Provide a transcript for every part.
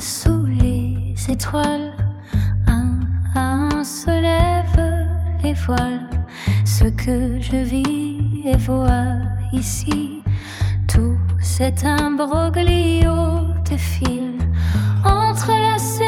sous les étoiles, un à un se lèvent les voiles. Ce que je vis et vois ici, tout cet imbroglio de fils entrelacés,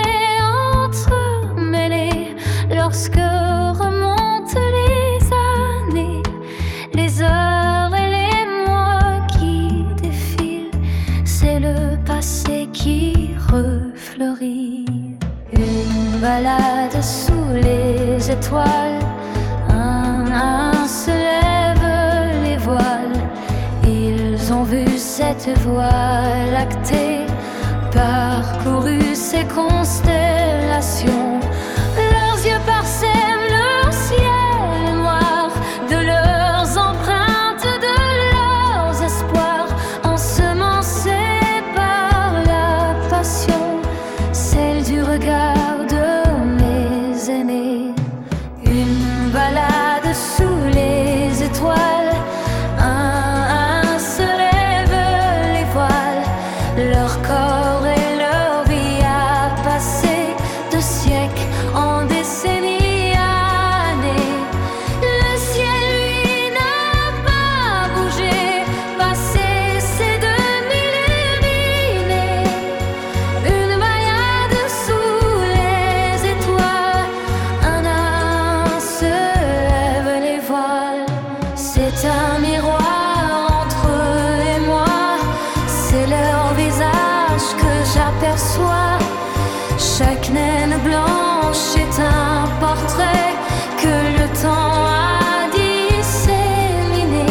entremêlés, lorsque remontent les années, les heures et les mois qui défilent. C'est le passé qui refleurit. Une balade sous les étoiles, un à un se lèvent les voiles. Ils ont vu cette voie lactée, parcouru ces constellations. Leurs yeux parsèment le ciel noir de leurs empreintes, de leurs espoirs, ensemencés par la passion, celle du regard de mes aînés. Une balade sous les étoiles, un à un se lèvent les voiles. Leur corps et leur vie a passé de siècle en décennies, années. Le ciel, lui, n'a pas bougé, passé ces 2000 illuminés. Une balade sous les étoiles, un à un se lèvent les voiles. C'est un miroir entre eux et moi, c'est leur visage que j'aperçois. Chaque naine blanche est un portrait que le temps a disséminé.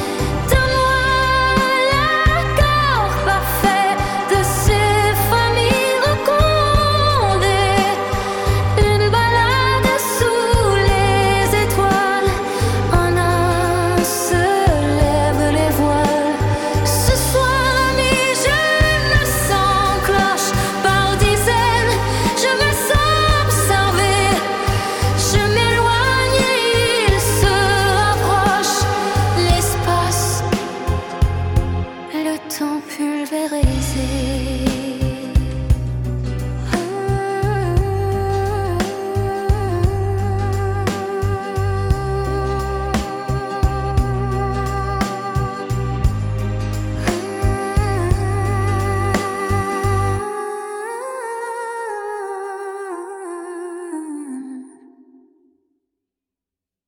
Donne-moi l'accord parfait de ces familles recondées. Une balade sous les étoiles, un à un se lèvent les voiles. Ce soir, ami, je me sens cloche par dizaines, je me sens observée. Je m'éloigne et il se rapproche. L'espace, le temps pulvérisé.